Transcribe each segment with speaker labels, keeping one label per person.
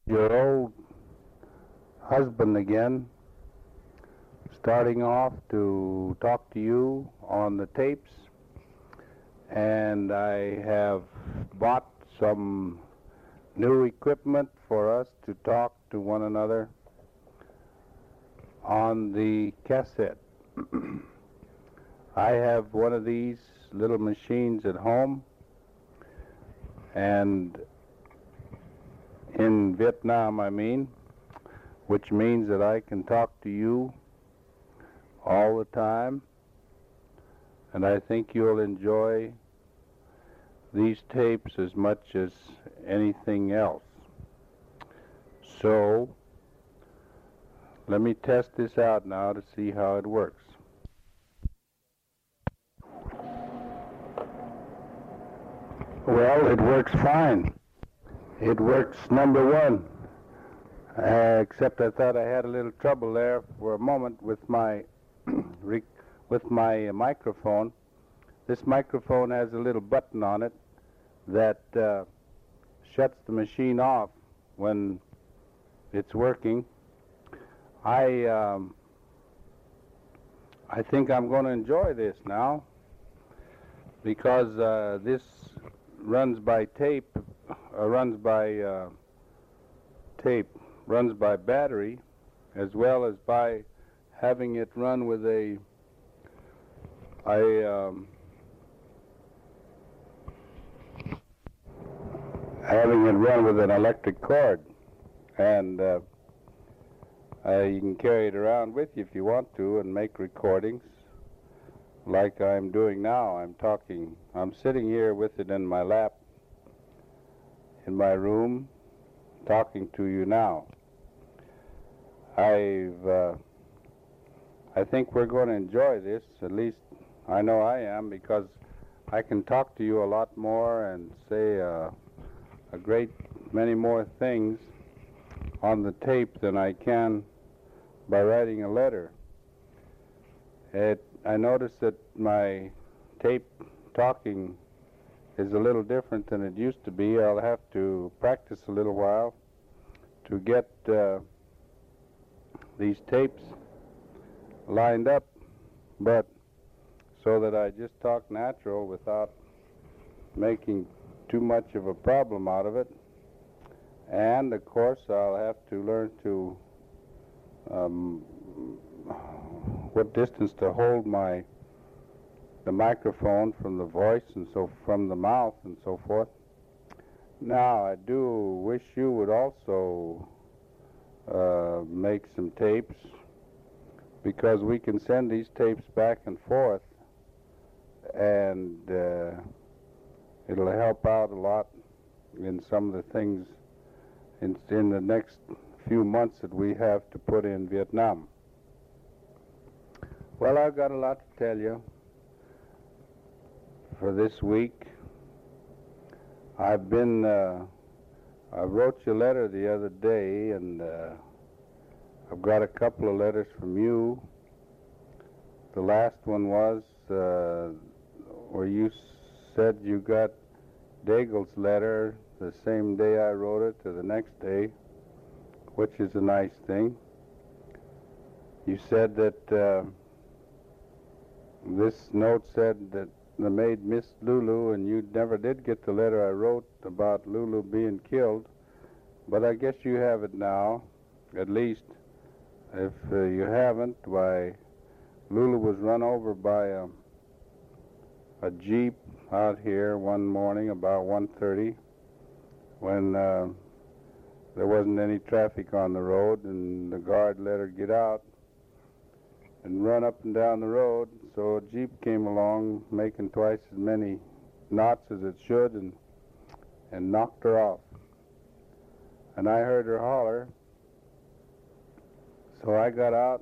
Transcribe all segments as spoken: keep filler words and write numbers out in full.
Speaker 1: Your old husband again, starting off to talk to you on the tapes, and I have bought some new equipment for us to talk to one another on the cassette. I have one of these little machines at home, and in Vietnam, I mean, which means that I can talk to you all the time, and I think you'll enjoy these tapes as much as anything else. So, let me test this out now to see how it works. Well, it works fine. It works number one, uh, except I thought I had a little trouble there for a moment with my with my uh, microphone. This microphone has a little button on it that uh, shuts the machine off when it's working. I um, I think I'm going to enjoy this now because uh, this runs by tape. Uh, runs by uh, tape, runs by battery, as well as by having it run with a, a um, having it run with an electric cord, and uh, uh, you can carry it around with you if you want to and make recordings like I'm doing now. I'm talking, I'm sitting here with it in my lap in my room, talking to you now. I've, uh, I think we're going to enjoy this. At least I know I am, because I can talk to you a lot more and say uh, a great many more things on the tape than I can by writing a letter. It, I noticed that my tape talking is a little different than it used to be. I'll have to practice a little while to get uh, these tapes lined up, but so that I just talk natural without making too much of a problem out of it. And of course I'll have to learn to um, what distance to hold my the microphone from the voice and so from the mouth and so forth. Now, I do wish you would also uh, make some tapes, because we can send these tapes back and forth, and uh, it'll help out a lot in some of the things in, in the next few months that we have to put in Vietnam. Well, I've got a lot to tell you for this week. I've been, uh, I wrote you a letter the other day, and uh, I've got a couple of letters from you. The last one was uh, where you said you got Daigle's letter the same day I wrote it to the next day, which is a nice thing. You said that uh, this note said that the maid Miss Lulu, and you never did get the letter I wrote about Lulu being killed, but I guess you have it now, at least. If uh, you haven't, why, Lulu was run over by a, a Jeep out here one morning about one thirty when uh, there wasn't any traffic on the road, and the guard let her get out and run up and down the road. So a Jeep came along making twice as many knots as it should, and and knocked her off. And I heard her holler, so I got out,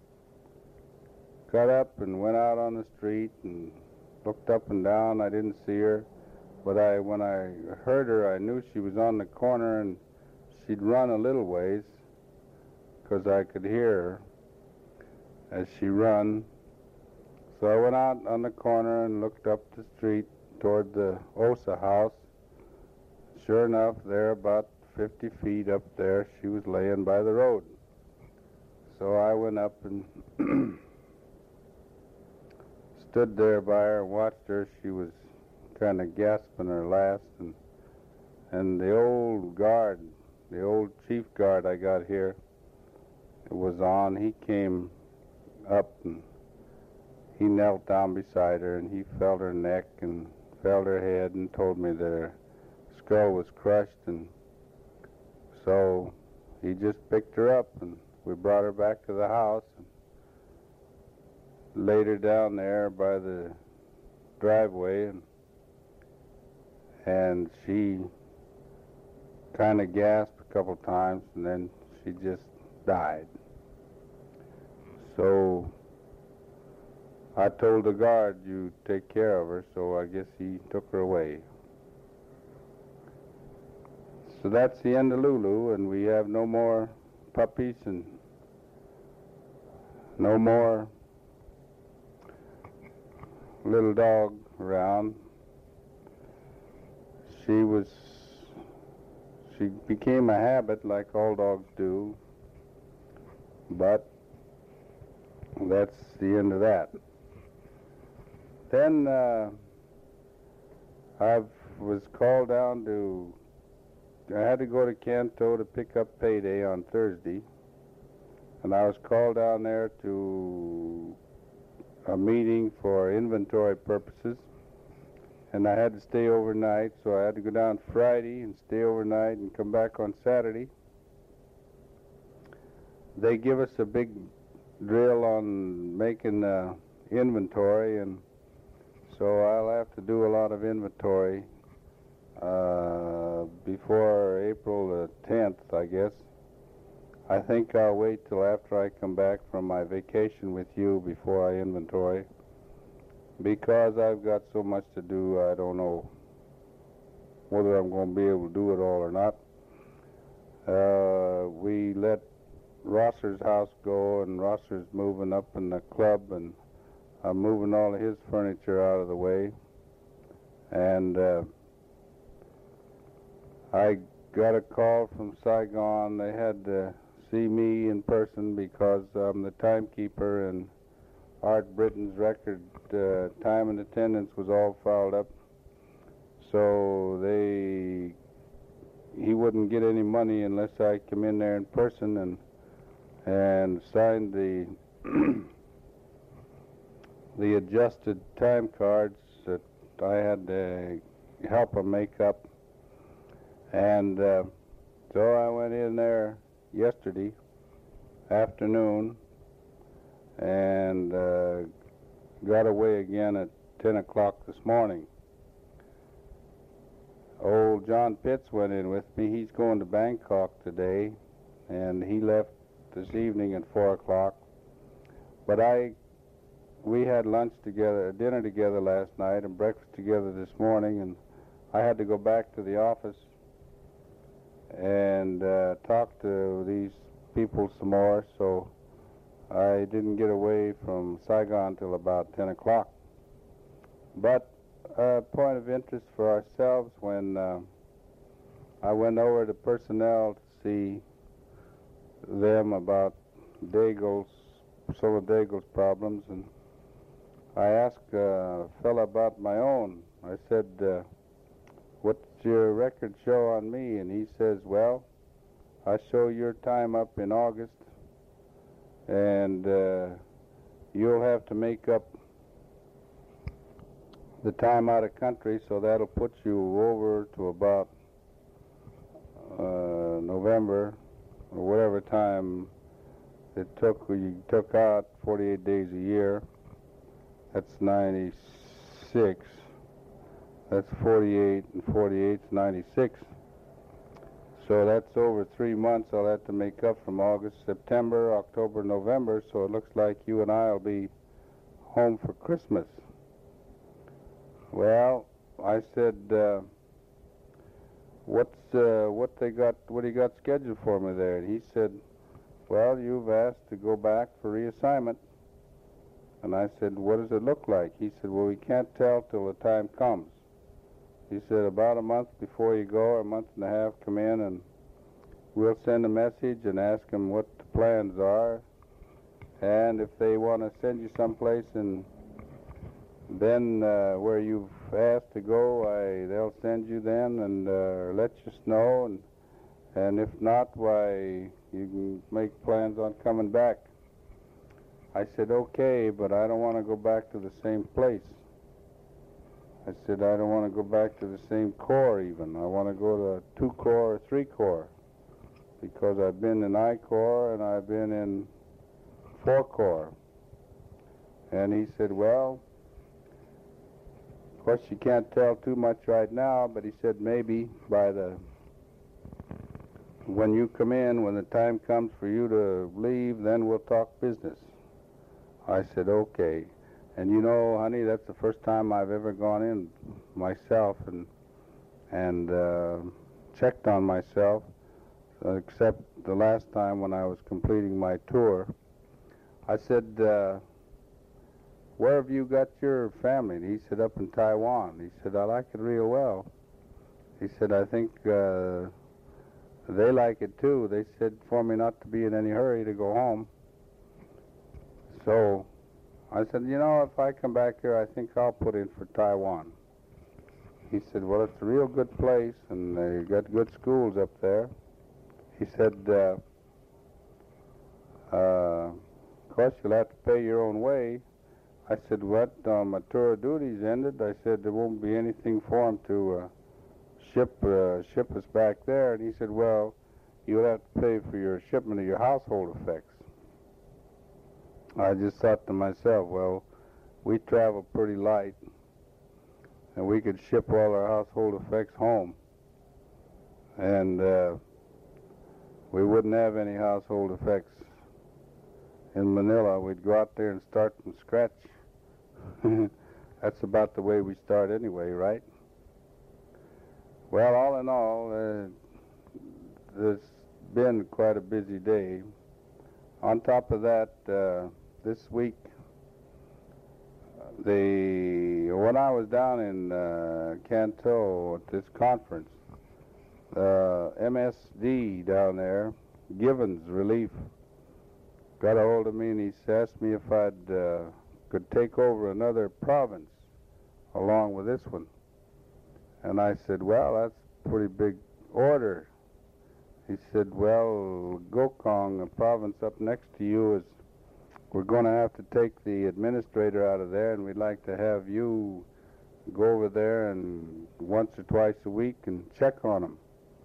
Speaker 1: got up and went out on the street and looked up and down. I didn't see her, but I when I heard her, I knew she was on the corner, and she'd run a little ways, because I could hear her as she run. So I went out on the corner and looked up the street toward the Osa house. Sure enough, there about fifty feet up there. She was laying by the road. So I went up and stood there by her and watched her. She was kind of gasping her last, and and the old guard, the old chief guard I got here, was on. He came up and he knelt down beside her and he felt her neck and felt her head and told me that her skull was crushed, and so he just picked her up and we brought her back to the house and laid her down there by the driveway, and and she kind of gasped a couple times and then she just died. So I told the guard, you take care of her, so I guess he took her away. So that's the end of Lulu, and we have no more puppies and no more little dog around. She was, she became a habit like all dogs do, but that's the end of that. Then uh, I was called down to, I had to go to Canto to pick up payday on Thursday, and I was called down there to a meeting for inventory purposes, and I had to stay overnight, so I had to go down Friday and stay overnight and come back on Saturday. They give us a big drill on making uh, inventory, and so I'll have to do a lot of inventory uh, before April the tenth, I guess. I think I'll wait till after I come back from my vacation with you before I inventory, because I've got so much to do. I don't know whether I'm going to be able to do it all or not. Uh, we let Rosser's house go, and Rosser's moving up in the club, and I'm moving all of his furniture out of the way. And uh, I got a call from Saigon. They had to see me in person because I'm the timekeeper, and Art Britton's record uh, time and attendance was all fouled up. So they, he wouldn't get any money unless I come in there in person and and signed the the adjusted time cards that I had to help him make up. And uh, so I went in there yesterday afternoon and uh, got away again at ten o'clock this morning. Old John Pitts went in with me. He's going to Bangkok today, and he left this evening at four o'clock. But I, we had lunch together, dinner together last night, and breakfast together this morning, and I had to go back to the office and uh, talk to these people some more, so I didn't get away from Saigon till about ten o'clock. But a point of interest for ourselves, when uh, I went over to personnel to see them about Daigle's, some of Daigle's problems, and I asked a fella about my own. I said, uh, what's your record show on me? And he says, well, I show your time up in August, and uh, you'll have to make up the time out of country, so that'll put you over to about uh, November, or whatever time it took. You took out forty-eight days a year. That's ninety-six. That's forty-eight, and forty-eight's ninety-six. So that's over three months I'll have to make up from August, September, October, November, so it looks like you and I will be home for Christmas. Well, I said, uh, what's, uh, what they got, what he got scheduled for me there? And he said, well, you've asked to go back for reassignment. And I said, what does it look like? He said, well, we can't tell till the time comes. He said, about a month before you go, or a month and a half, come in and we'll send a message and ask them what the plans are. And if they want to send you someplace and then uh, where you've asked to go, I, they'll send you then and uh, let you know. And, and if not, why, you can make plans on coming back. I said, okay, but I don't want to go back to the same place. I said, I don't want to go back to the same corps even. I want to go to two corps or three corps because I've been in I Corps and I've been in four corps. And he said, well, of course you can't tell too much right now, but he said maybe by the, when you come in, when the time comes for you to leave, then we'll talk business. I said, okay. And you know, honey, that's the first time I've ever gone in myself and and uh, checked on myself, uh, except the last time when I was completing my tour. I said, uh, where have you got your family? And he said, up in Taiwan. He said, I like it real well. He said, I think uh, they like it too. They said for me not to be in any hurry to go home. So I said, you know, if I come back here, I think I'll put in for Taiwan. He said, well, it's a real good place, and they got good schools up there. He said, uh, uh, of course, you'll have to pay your own way. I said, what? Uh, my tour of duty's ended. I said, there won't be anything for him to uh, ship uh, ship us back there. And he said, well, you'll have to pay for your shipment of your household effects. I just thought to myself, well, we travel pretty light, and we could ship all our household effects home, and uh, we wouldn't have any household effects in Manila. We'd go out there and start from scratch. That's about the way we start anyway, right? Well, all in all, uh, it's been quite a busy day. On top of that, uh, this week, the when I was down in uh, Canto at this conference, uh, M S D down there, Givens Relief, got a hold of me and he asked me if I'd uh, could take over another province along with this one. And I said, well, that's a pretty big order. He said, well, Gokong, a province up next to you, is we're going to have to take the administrator out of there, and we'd like to have you go over there and once or twice a week and check on them.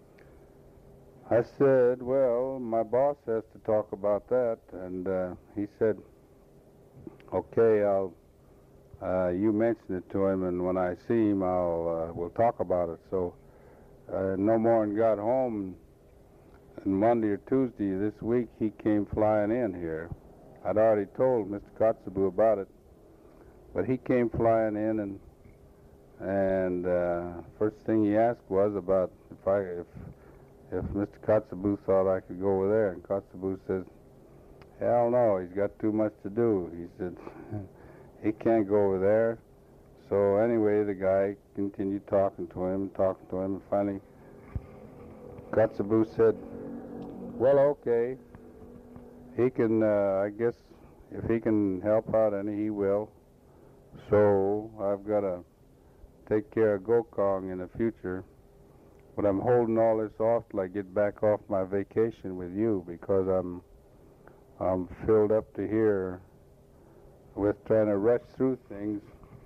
Speaker 1: I said, well, my boss has to talk about that, and uh, he said, okay, I'll, uh, you mention it to him, and when I see him, I'll, uh, we'll talk about it. So uh, no more than got home, and Monday or Tuesday this week, he came flying in here. I'd already told Mister Kotzebue about it, but he came flying in, and and uh, first thing he asked was about if I if if Mister Kotzebue thought I could go over there, and Kotzebue says, hell no, he's got too much to do. He said he can't go over there. So anyway, the guy continued talking to him, talking to him, and finally Kotzebue said, well, okay. He can, uh, I guess, if he can help out any, he will. So I've got to take care of Gokong in the future. But I'm holding all this off till I get back off my vacation with you, because I'm I'm filled up to here with trying to rush through things.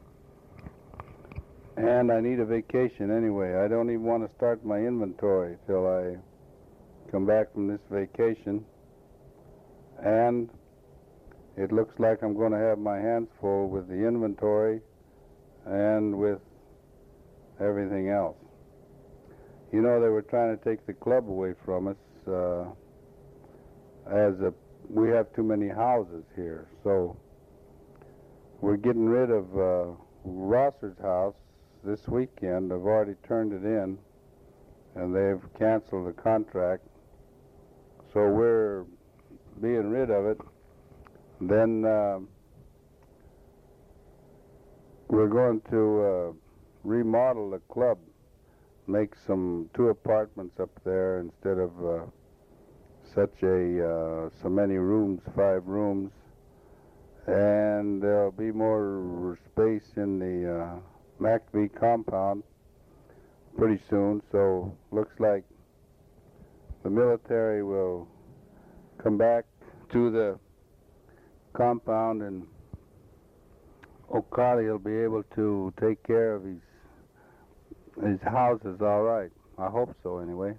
Speaker 1: And I need a vacation anyway. I don't even want to start my inventory till I come back from this vacation. And it looks like I'm going to have my hands full with the inventory and with everything else. You know, they were trying to take the club away from us uh, as a, we have too many houses here. So we're getting rid of uh, Rosser's house this weekend. I've already turned it in, and they've canceled the contract. So we're being rid of it. Then uh, we're going to uh, remodel the club, make some two apartments up there instead of uh, such a uh, so many rooms, five rooms, and there'll be more space in the uh, McVie compound pretty soon. So looks like the military will come back to the compound, and O'Colly will be able to take care of his his houses all right. I hope so, anyway.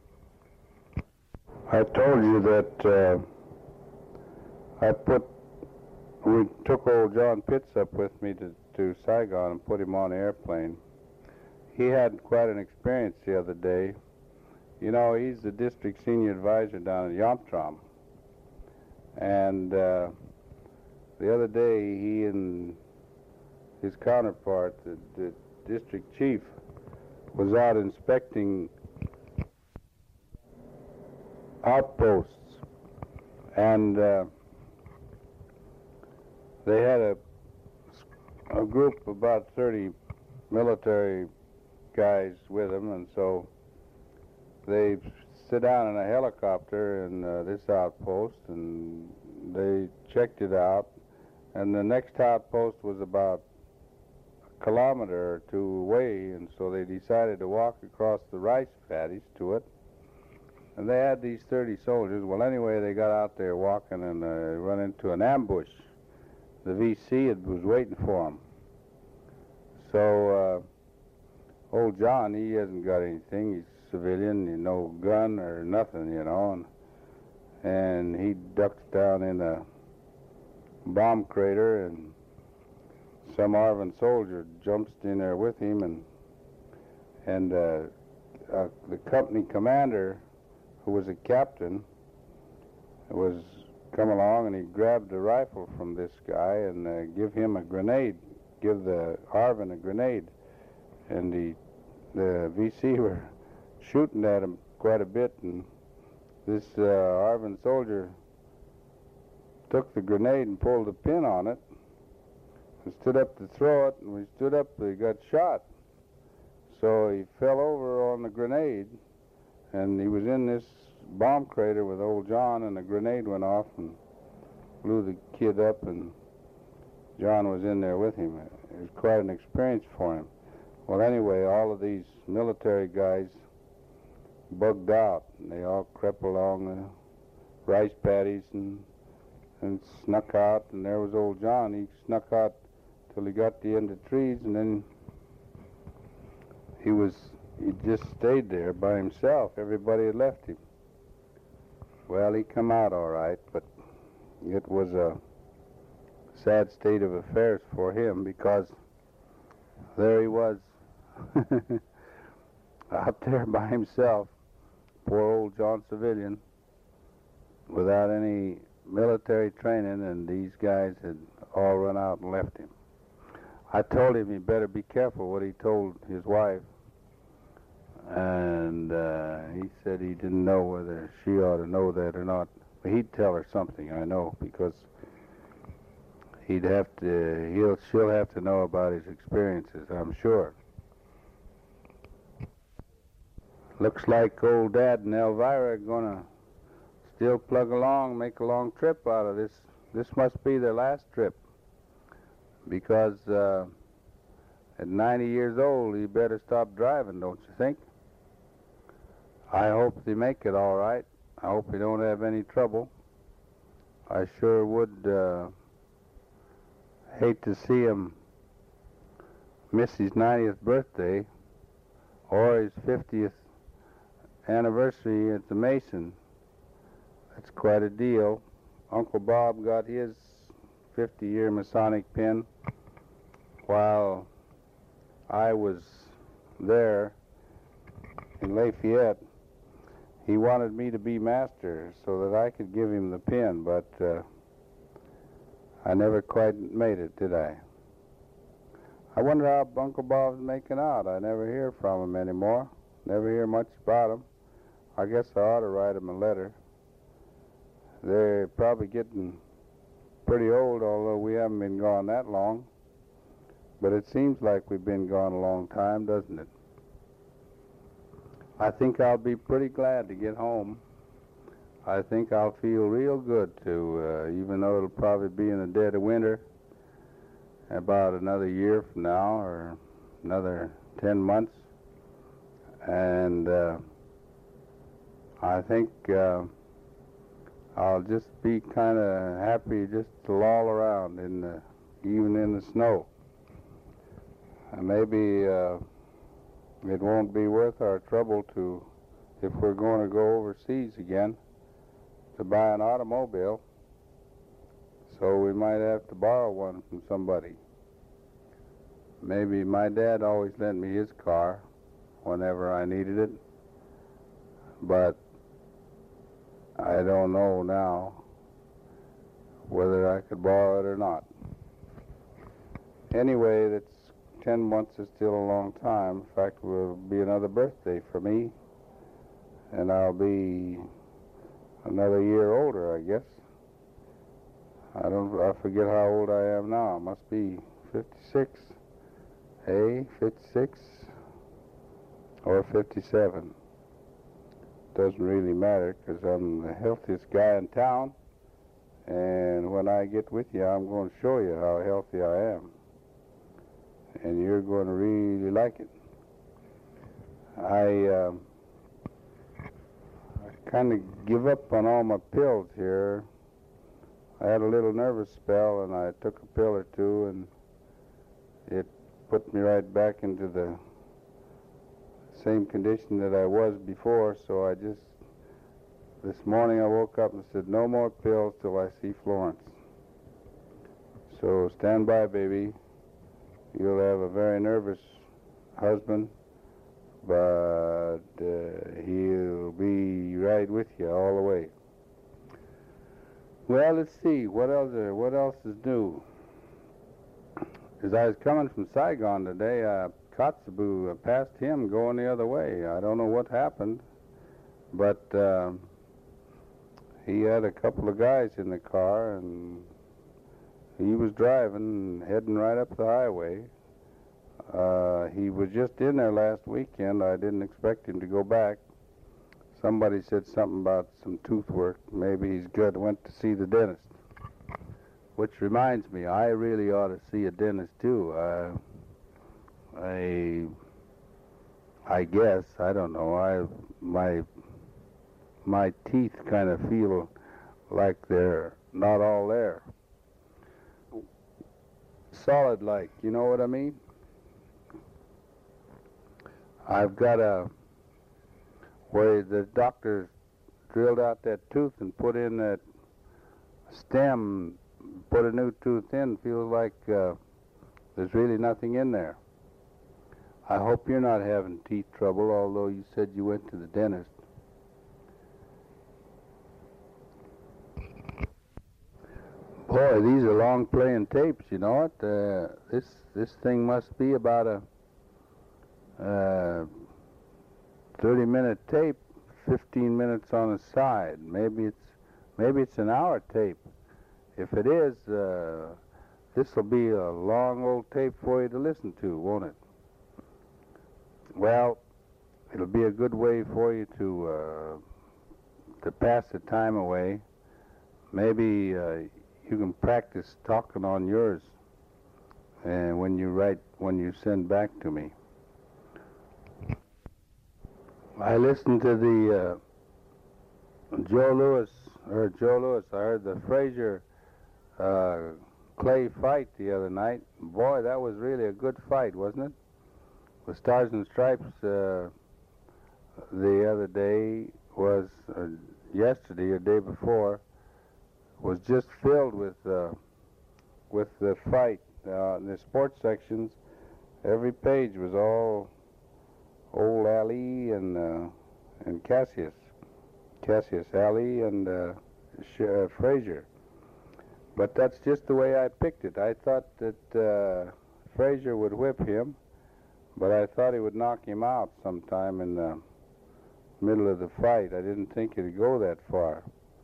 Speaker 1: I told you that uh, I put, we took old John Pitts up with me to, to Saigon and put him on an airplane. He had quite an experience the other day. You know, he's the district senior advisor down at Yomtrom. And uh, the other day, he and his counterpart, the, the district chief, was out inspecting outposts. And uh, they had a, a group of about thirty military guys with them, and so they sit down in a helicopter in uh, this outpost, and they checked it out, and the next outpost was about a kilometer or two away, and so they decided to walk across the rice paddies to it, and they had these thirty soldiers. Well, anyway, they got out there walking, and uh, run into an ambush. The V C had, was waiting for them. So uh, old John, he hasn't got anything. He's civilian, no gun or nothing, you know, and, and he ducks down in a bomb crater, and some Arvin soldier jumps in there with him, and and uh, uh, the company commander, who was a captain, was come along, and he grabbed a rifle from this guy and uh, give him a grenade, give the Arvin a grenade, and the the V C were shooting at him quite a bit, and this uh, Arvin soldier took the grenade and pulled the pin on it and stood up to throw it, and when he stood up, he got shot. So he fell over on the grenade, and he was in this bomb crater with old John, and the grenade went off and blew the kid up, and John was in there with him. It was quite an experience for him. Well, anyway, all of these military guys bugged out, and they all crept along the rice paddies and and snuck out, and there was old John. He snuck out till he got to the end of the trees, and then he was he just stayed there by himself. Everybody had left him. Well, he come out all right, but it was a sad state of affairs for him, because there he was out there by himself, poor old John Civilian, without any military training, and these guys had all run out and left him. I told him he better be careful what he told his wife, and uh, he said he didn't know whether she ought to know that or not. But he'd tell her something, I know, because he'd have to, he'll, she'll have to know about his experiences, I'm sure. Looks like old Dad and Elvira are gonna still plug along, make a long trip out of this. This must be their last trip, because uh, at ninety years old, you better stop driving, don't you think? I hope they make it all right. I hope they don't have any trouble. I sure would uh, hate to see him miss his ninetieth birthday or his fiftieth anniversary at the Mason. That's quite a deal. Uncle Bob got his fifty-year Masonic pin while I was there in Lafayette. He wanted me to be master so that I could give him the pin, but uh, I never quite made it, did I? I wonder how Uncle Bob's making out. I never hear from him anymore. Never hear much about him. I guess I ought to write him a letter. They're probably getting pretty old, although we haven't been gone that long. But it seems like we've been gone a long time, doesn't it? I think I'll be pretty glad to get home. I think I'll feel real good too, uh, even though it'll probably be in the dead of winter, about another year from now or another ten months. And uh, I think uh, I'll just be kind of happy just to loll around, in the, even in the snow. Uh, maybe uh, it won't be worth our trouble to, if we're going to go overseas again, to buy an automobile. So we might have to borrow one from somebody. Maybe my dad always lent me his car whenever I needed it, but I don't know now whether I could borrow it or not. Anyway, that's ten months is still a long time. In fact, it will be another birthday for me, and I'll be another year older, I guess. I don't, I forget how old I am now. I must be fifty-six, hey, fifty-six, or fifty-seven. Doesn't really matter, because I'm the healthiest guy in town, and when I get with you, I'm going to show you how healthy I am, and you're going to really like it. I, uh, I kind of give up on all my pills here. I had a little nervous spell, and I took a pill or two, and it put me right back into the same condition that I was before. So I just, this morning I woke up and said, no more pills till I see Florence. So stand by, baby. You'll have a very nervous husband, but uh, he'll be right with you all the way. Well, let's see, what else, uh, what else is new? As I was coming from Saigon today, uh, Kotzebue, uh, passed him going the other way. I don't know what happened, but uh, he had a couple of guys in the car, and he was driving, heading right up the highway. Uh, he was just in there last weekend. I didn't expect him to go back. Somebody said something about some tooth work. Maybe he's good. Went to see the dentist. Which reminds me, I really ought to see a dentist too. Uh, I, I guess, I don't know. I, my, my teeth kind of feel like they're not all there. Solid like, you know what I mean? I've got a, where the doctor drilled out that tooth and put in that stem, put a new tooth in, feels like uh, there's really nothing in there. I hope you're not having teeth trouble, although you said you went to the dentist. Boy, these are long playing tapes, you know it? Uh, this, this thing must be about a uh, thirty minute tape, fifteen minutes on the side. Maybe it's, maybe it's an hour tape. If it is, uh, this will be a long old tape for you to listen to, won't it? Well, it'll be a good way for you to uh, to pass the time away. Maybe uh, you can practice talking on yours, and when you write, when you send back to me. I listened to the uh, Joe Louis, or Joe Louis. I heard the Frazier uh, Clay fight the other night. Boy, that was really a good fight, wasn't it? The Stars and Stripes uh, the other day was, uh, yesterday or day before, was just filled with uh, with the fight. Uh, in the sports sections, every page was all old Ali and uh, and Cassius, Cassius Ali and uh, Sh- uh, Frazier. But that's just the way I picked it. I thought that uh, Frazier would whip him, but I thought he would knock him out sometime in the middle of the fight. I didn't think it'd go that far.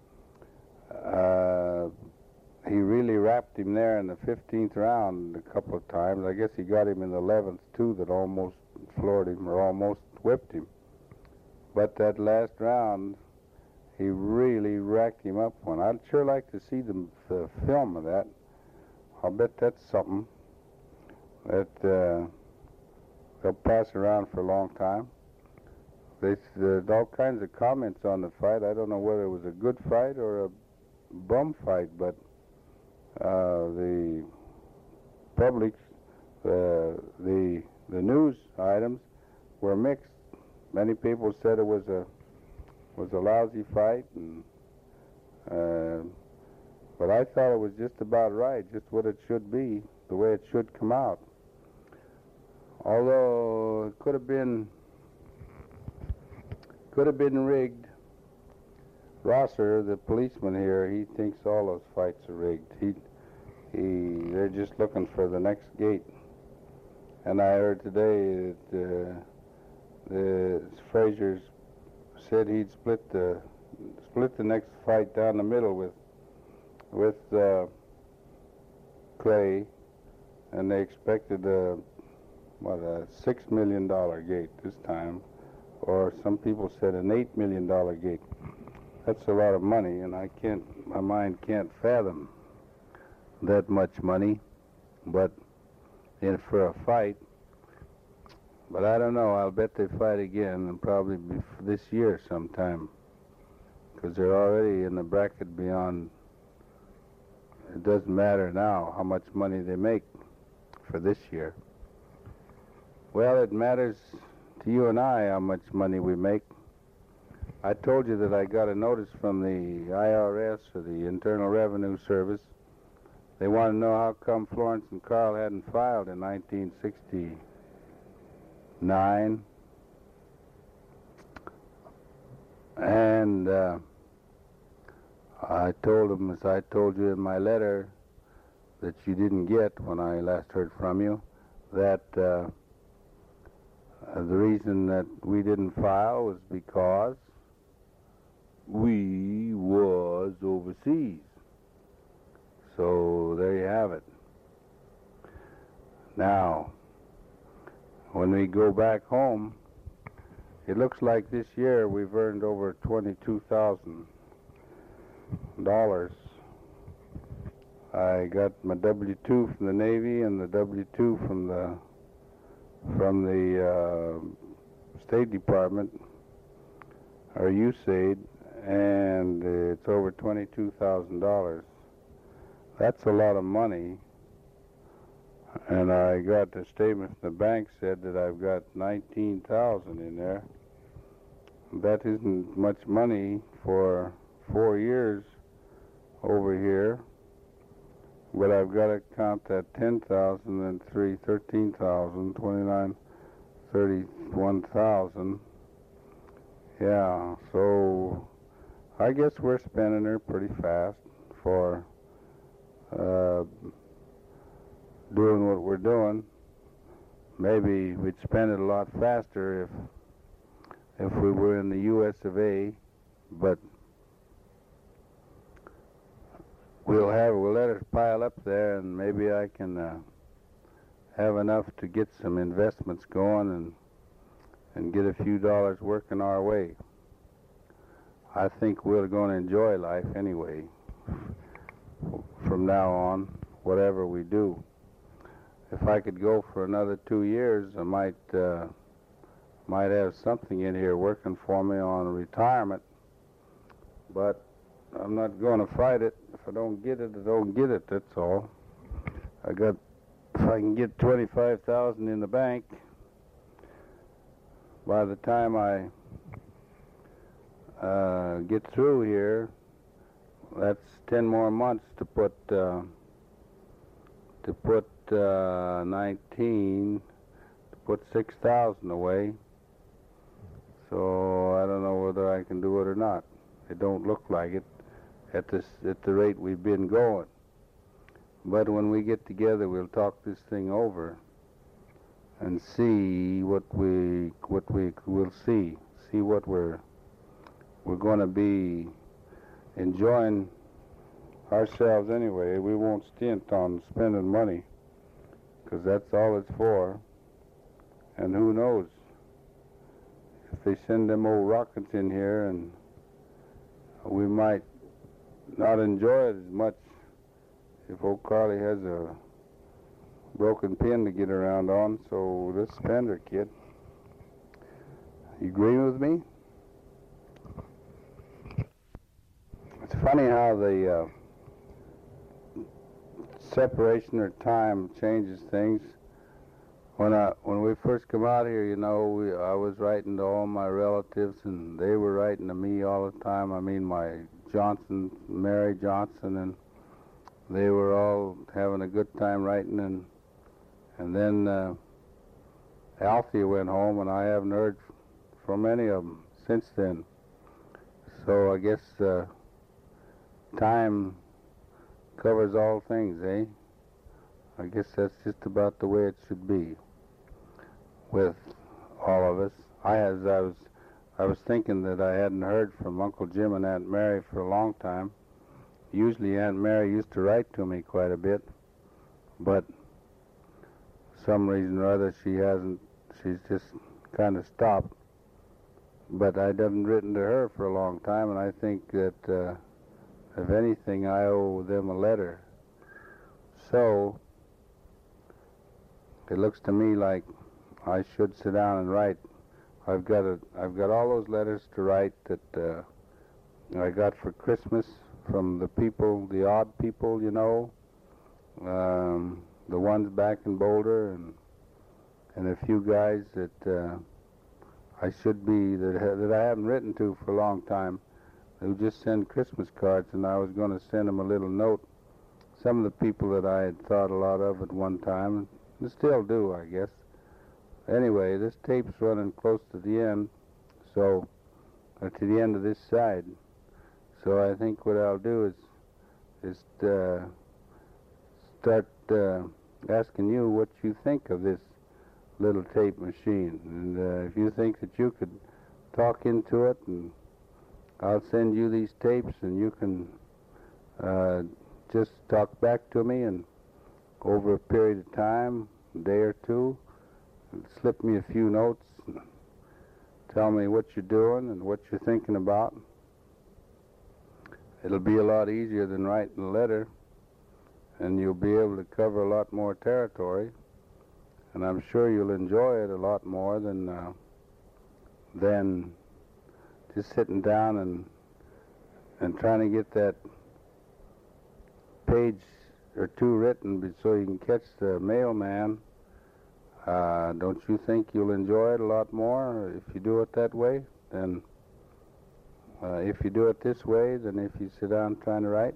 Speaker 1: Uh, he really wrapped him there in the fifteenth round a couple of times. I guess he got him in the eleventh too, that almost floored him or almost whipped him. But that last round, he really racked him up one. I'd sure like to see the, the film of that. I'll bet that's something that uh, they'll pass around for a long time. There's uh, all kinds of comments on the fight. I don't know whether it was a good fight or a bum fight, but uh, the public, uh, the the news items were mixed. Many people said it was a was a lousy fight, and uh, but I thought it was just about right, just what it should be, the way it should come out. Although it could have been could have been rigged. Rosser, the policeman here, he thinks all those fights are rigged. He, he, they're just looking for the next gate. And I heard today that uh, the Frazier said he'd split the split the next fight down the middle with with uh, Clay, and they expected a what a six million dollar gate this time, or some people said an eight million dollar gate. That's a lot of money, and I can't, my mind can't fathom that much money, but in for a fight. But I don't know, I'll bet they fight again, and probably be this year sometime, because they're already in the bracket beyond. It doesn't matter now how much money they make for this year. Well, it matters to you and I how much money we make. I told you that I got a notice from the I R S, or the Internal Revenue Service. They want to know how come Florence and Carl hadn't filed in nineteen sixty-nine. And uh, I told them, as I told you in my letter that you didn't get when I last heard from you, that uh, the reason that we didn't file was because we was overseas. So there you have it. Now, when we go back home, it looks like this year we've earned over twenty-two thousand dollars. I got my W two from the Navy and the W two from the from the uh, State Department, or U S A I D, and it's over twenty-two thousand dollars. That's a lot of money. And I got the statement from the bank said that I've got nineteen thousand in there. That isn't much money for four years over here, but I've got to count that ten thousand and three, thirteen thousand, twenty-nine, thirty-one thousand. Yeah, so I guess we're spending her pretty fast for uh, doing what we're doing. Maybe we'd spend it a lot faster if if we were in the U S of A, but we'll have we'll let it pile up there, and maybe I can uh, have enough to get some investments going and and get a few dollars working our way. I think we're going to enjoy life anyway from now on, whatever we do. If I could go for another two years, I might uh, might have something in here working for me on retirement, but I'm not going to fight it. If I don't get it, I don't get it, that's all. I got, if I can get twenty-five thousand in the bank, by the time I uh, get through here, that's ten more months to put, uh, to put uh, nineteen, to put six thousand away. So I don't know whether I can do it or not. It don't look like it at this at the rate we've been going. But when we get together, we'll talk this thing over and see what we what we will see. See what we're we're going to be enjoying ourselves anyway. We won't stint on spending money, because that's all it's for. And who knows? If they send them old rockets in here and we might not enjoy it as much if old Carly has a broken pin to get around on. So this Fender kit. You agree with me? It's funny how the uh, separation or time changes things. When I when we first come out here, you know, we, I was writing to all my relatives, and they were writing to me all the time. I mean, my Johnson, Mary Johnson, and they were all having a good time writing. And and then uh, Althea went home, and I haven't heard from any of them since then. So I guess uh, time covers all things, eh? I guess that's just about the way it should be with all of us. I as I was I was thinking that I hadn't heard from Uncle Jim and Aunt Mary for a long time. Usually Aunt Mary used to write to me quite a bit, but for some reason or other she hasn't. She's just kind of stopped. But I haven't written to her for a long time, and I think that uh, if anything, I owe them a letter. So it looks to me like I should sit down and write. I've got a, I've got all those letters to write that uh, I got for Christmas from the people, the odd people, you know, um, the ones back in Boulder, and and a few guys that uh, I should be that ha that I haven't written to for a long time. They would just send Christmas cards, and I was going to send them a little note. Some of the people that I had thought a lot of at one time, and still do, I guess. Anyway, this tape's running close to the end, so or to the end of this side. So I think what I'll do is just uh, start uh, asking you what you think of this little tape machine, and uh, if you think that you could talk into it, and I'll send you these tapes, and you can uh, just talk back to me, and over a period of time, a day or two, slip me a few notes, and tell me what you're doing and what you're thinking about. It'll be a lot easier than writing a letter, and you'll be able to cover a lot more territory, and I'm sure you'll enjoy it a lot more than uh, than just sitting down and and trying to get that page or two written so you can catch the mailman. Uh, don't you think you'll enjoy it a lot more if you do it that way than uh, if you do it this way than if you sit down trying to write?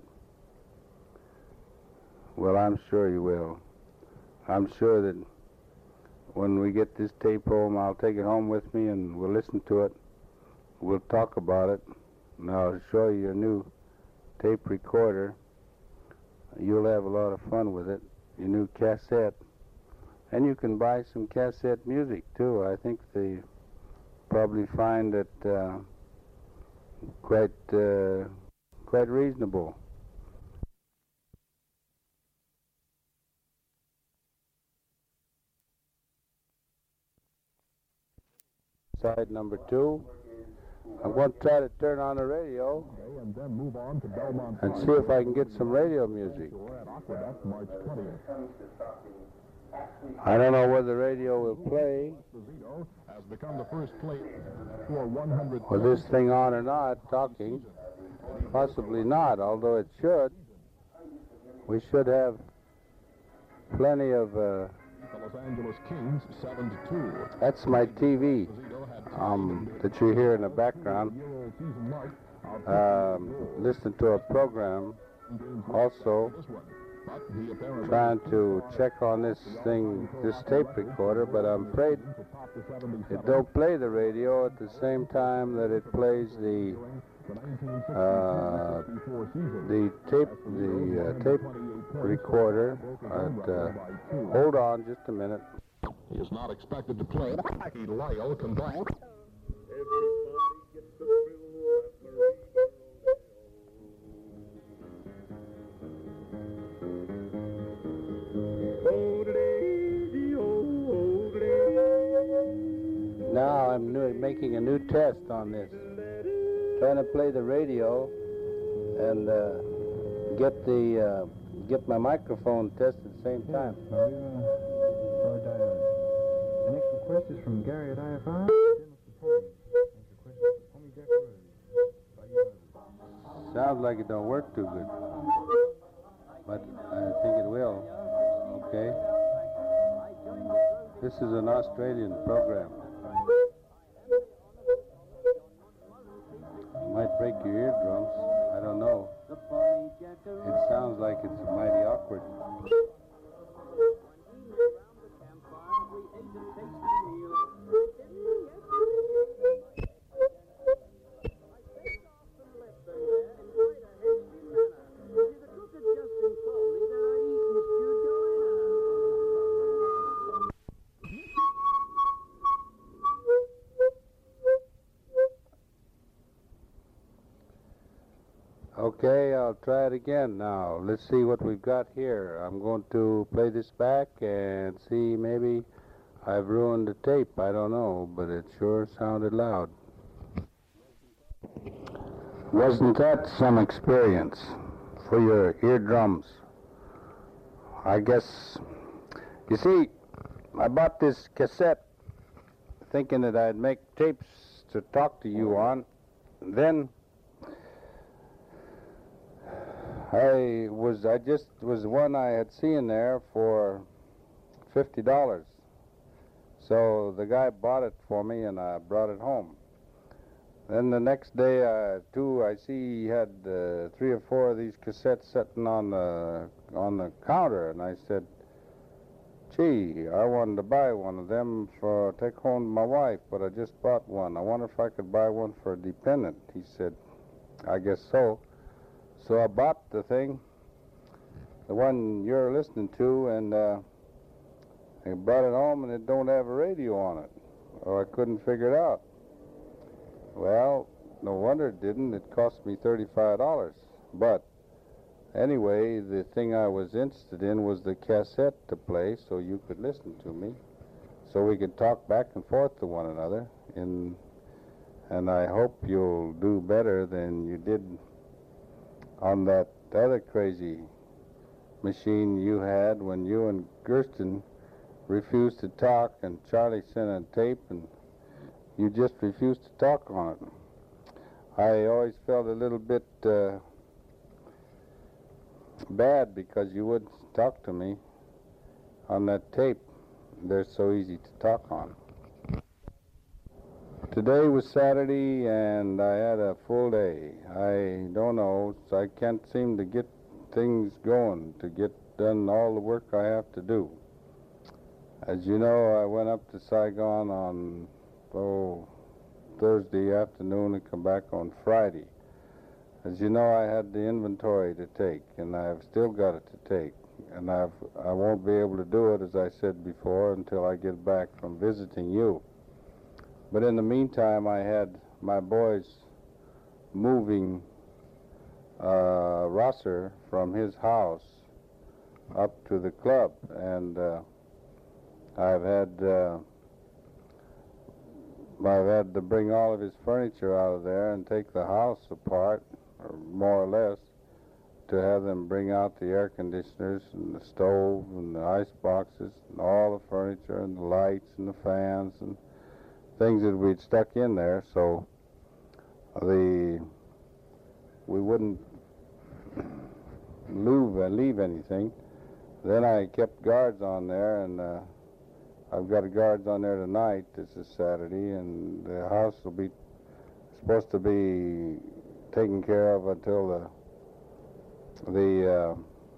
Speaker 1: Well, I'm sure you will. I'm sure that when we get this tape home, I'll take it home with me and we'll listen to it. We'll talk about it, and I'll show you a new tape recorder. You'll have a lot of fun with it, your new cassette. And you can buy some cassette music, too. I think they probably find it uh, quite, uh, quite reasonable. Side number two. I'm going to try to turn on the radio
Speaker 2: and then move on to Belmont
Speaker 1: and see if I can get some radio music.
Speaker 2: at Aqueduct, March twentieth.
Speaker 1: I don't know whether the radio will play
Speaker 2: Esposito has become the first plate for one hundred.
Speaker 1: with this thing on or not, talking. Possibly not, although it should. We should have plenty of... Uh,
Speaker 2: The Los Angeles Kings seven to two.
Speaker 1: that's my T V um, that you hear in the background. Um, listen to a program also, trying to check on this thing, this tape recorder, but I'm afraid it don't play the radio at the same time that it plays the uh, the tape the uh, tape recorder. But, uh, hold on just a minute.
Speaker 2: He is not expected to play. Lyle combined.
Speaker 1: Now I'm new, making a new test on this. trying to play the radio and uh, get the uh, get my microphone tested at the same
Speaker 3: Yeah,
Speaker 1: time.
Speaker 3: now we've, uh, heard, uh, the next request is from Gary at I F I.
Speaker 1: Sounds like it don't work too good, but I think it will. Okay. This is an Australian program. Might break your eardrums. I don't know. It sounds like it's mighty awkward. Okay, I'll try it again now. Let's see what we've got here. I'm going to play this back and see, maybe I've ruined the tape. I don't know, but it sure sounded loud. Wasn't that some experience for your eardrums? I guess, you see, I bought this cassette thinking that I'd make tapes to talk to you on. Then I was, I just was the one I had seen there for fifty dollars. So the guy bought it for me and I brought it home. Then the next day, uh, too, I see he had uh, three or four of these cassettes sitting on the, on the counter, and I said, gee, I wanted to buy one of them for take home to my wife, but I just bought one. I wonder if I could buy one for a dependent. He said, I guess so. So I bought the thing, the one you're listening to, and uh, I brought it home, and it don't have a radio on it, or I couldn't figure it out. Well, no wonder it didn't. It cost me thirty-five dollars. But anyway, the thing I was interested in was the cassette to play, so you could listen to me, so we could talk back and forth to one another. In, and I hope you'll do better than you did on that other crazy machine you had when you and Gersten refused to talk, and Charlie sent a tape, and you just refused to talk on it. I always felt a little bit uh, bad because you wouldn't talk to me on that tape. They're so easy to talk on. Today was Saturday, and I had a full day. I don't know, I can't seem to get things going, to get done all the work I have to do. As you know, I went up to Saigon on oh, Thursday afternoon and come back on Friday. As you know, I had the inventory to take, and I've still got it to take. And I've, I won't be able to do it, as I said before, until I get back from visiting you. But in the meantime, I had my boys moving uh, Rosser from his house up to the club, and uh, I've had uh, I've had to bring all of his furniture out of there and take the house apart, or more or less, to have them bring out the air conditioners and the stove and the ice boxes and all the furniture and the lights and the fans and things that we'd stuck in there, so the we wouldn't leave, uh, leave anything. Then I kept guards on there, and uh, I've got guards on there tonight. This is Saturday, and the house will be supposed to be taken care of until the the uh,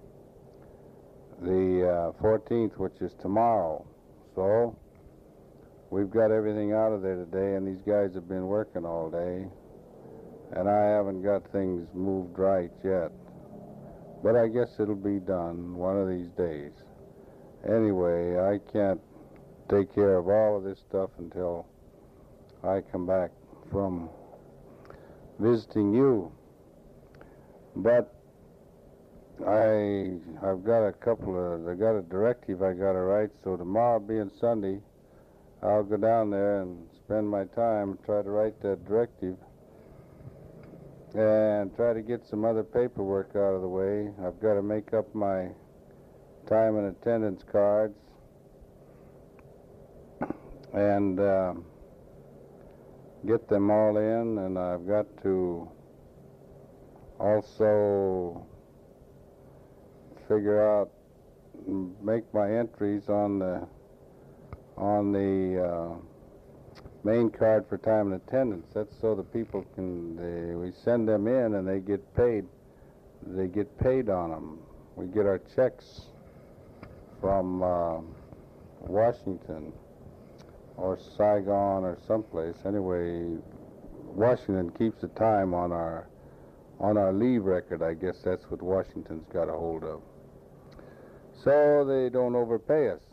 Speaker 1: the uh, fourteenth, which is tomorrow. So we've got everything out of there today, and these guys have been working all day, and I haven't got things moved right yet. But I guess it'll be done one of these days. Anyway, I can't take care of all of this stuff until I come back from visiting you. But I, I've got a couple of, I got a directive I got to write, so tomorrow being Sunday, I'll go down there and spend my time and try to write that directive and try to get some other paperwork out of the way. I've got to make up my time and attendance cards, and uh, get them all in, and I've got to also figure out, make my entries on the on the uh, main card for time and attendance. That's so the people can, they, we send them in and they get paid. They get paid on them. We get our checks from uh, Washington or Saigon or someplace. Anyway, Washington keeps the time on our on our leave record. I guess that's what Washington's got a hold of. So they don't overpay us.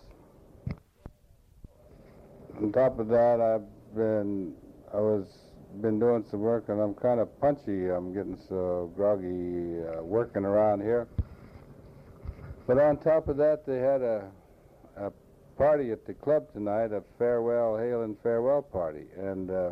Speaker 1: On top of that, I've been, I was been doing some work, and I'm kind of punchy. I'm getting so groggy uh, working around here. But on top of that, they had a, a party at the club tonight, a farewell, hail and farewell party, and uh,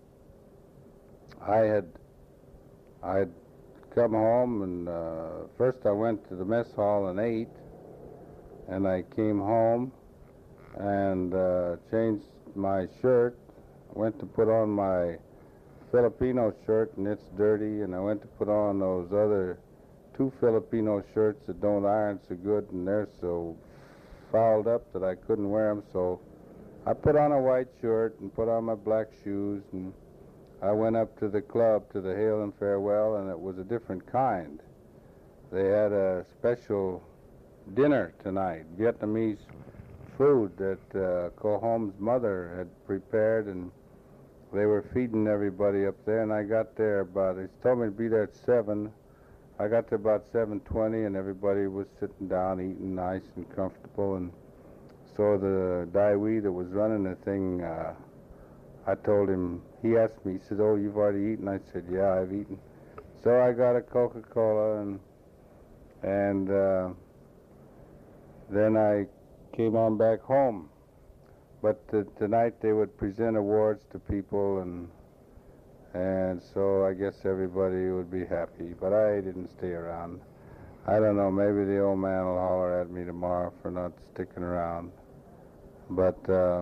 Speaker 1: I had I had come home, and uh, first I went to the mess hall and ate, and I came home and uh, changed my shirt. I went to put on my Filipino shirt, and it's dirty, and I went to put on those other two Filipino shirts that don't iron so good, and they're so fouled up that I couldn't wear them, so I put on a white shirt and put on my black shoes, and I went up to the club, to the hail and farewell, and it was a different kind. They had a special dinner tonight, Vietnamese food that uh, Ko Hom's mother had prepared, and they were feeding everybody up there, and I got there about, they told me to be there at seven. I got there about seven twenty, and everybody was sitting down, eating nice and comfortable, and so the Dai Wee that was running the thing, uh, I told him, he asked me, he said, "Oh, you've already eaten?" I said, "Yeah, I've eaten." So I got a Coca-Cola, and and uh, then I came on back home. But uh, tonight they would present awards to people, and and so I guess everybody would be happy. But I didn't stay around. I don't know, maybe the old man will holler at me tomorrow for not sticking around. But uh,